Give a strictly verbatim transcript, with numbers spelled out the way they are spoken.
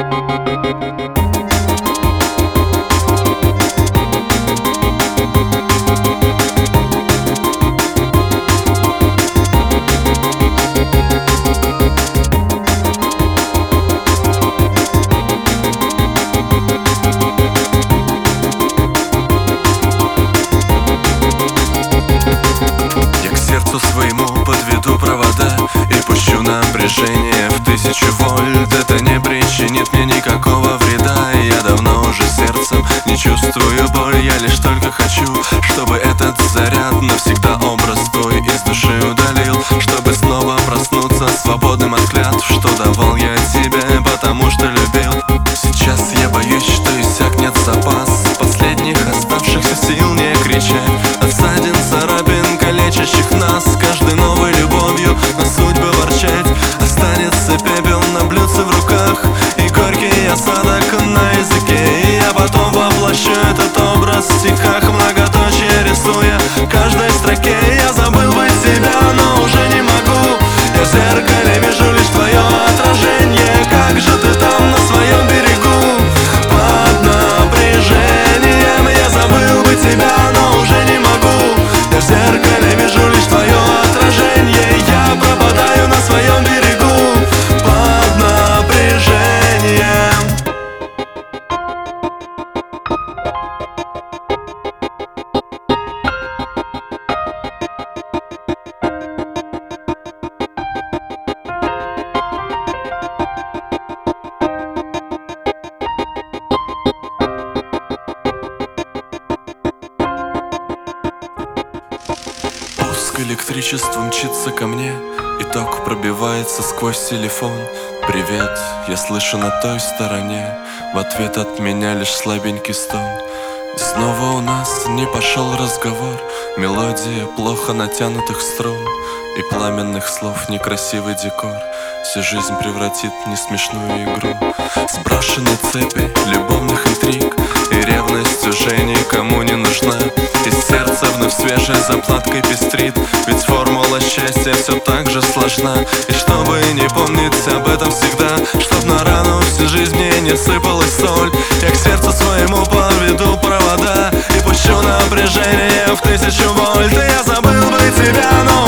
Своему подведу провода и пущу напряжение в тысячу вольт. Это не причинит мне никакого вреда. Я давно уже сердцем не чувствую боль. Я лишь только хочу, чтобы этот заряд навсегда образ твой из души удалил. Чтобы снова проснуться свободным от клятв, что давал я тебе, потому что любил. Сейчас я боюсь, что иссякнет запас последних оставшихся сил не кричать от ссадин, царапин, калечащих нас. Каждой новой любовью на судьбы ворчать. Останется пепел на блюдце в руках и горький осадок на языке. И я потом воплощу этот образ в стихах, многоточие рисуя в каждой строке. Я забыл быть себя, но уже не могу. Я в зеркале вижу лишь твое отражение. Как же ты там на своем берегу под напряжением? Я забыл быть себя, но уже не могу. Я в зеркале вижу лишь твое отражение. Я пропадаю на своем берегу под напряжением. Электричество мчится ко мне, и ток пробивается сквозь телефон. Привет, я слышу на той стороне, в ответ от меня лишь слабенький стон. И снова у нас не пошел разговор, мелодия плохо натянутых струн и пламенных слов, некрасивый декор. Всю жизнь превратит в несмешную игру. Сброшены цепи любовных интриг, и ревность уже никому не нужна. И сердце вновь свежей заплаткой пестрит, ведь формула счастья все так же сложна. И чтобы не помнить об этом всегда, чтоб на рану всю жизнь мне не сыпалась соль, я к сердцу своему подведу провода и пущу напряжение в тысячу вольт. И я забыл быть себя, но